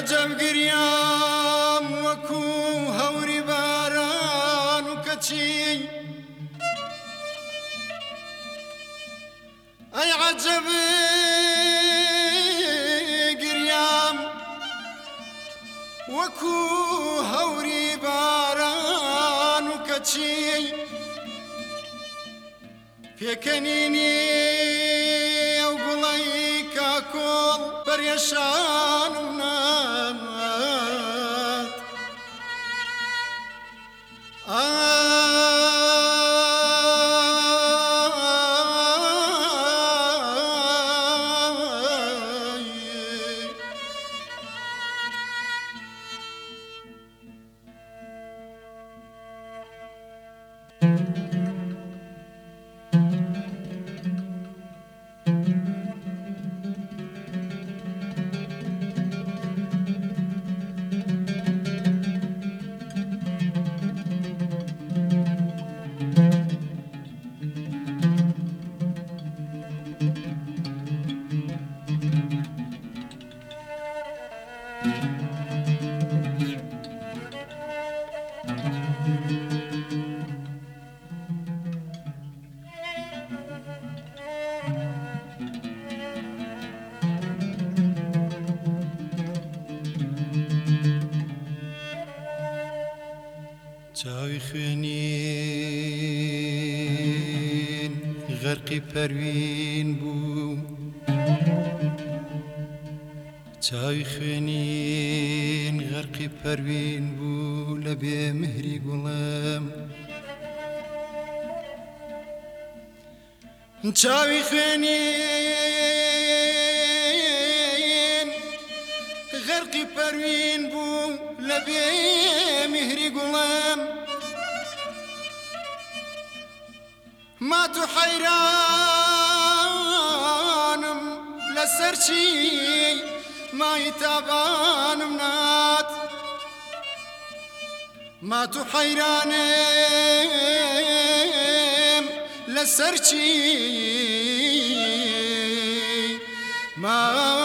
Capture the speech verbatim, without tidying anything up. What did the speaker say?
عجب گریام وەکو هەوری باران و کەچی ئەی عەجەب گریام وەکو هەوری باران و کەچی پێکەنینی ئەو گوڵەی کاکۆڵ پەرێشانم نات چاوی خوێنین غەرقی پەروین بوو چاوی خوێنین غەرقی پەروین بوو لە بێ مهری گوڵم چاوی خوێنین غەرقی پەروین بوو لە بێ مهری گوڵم مات و حەیرانم لەسەر چی مای تابانم نات مات و حەیرانم لەسەر چی مای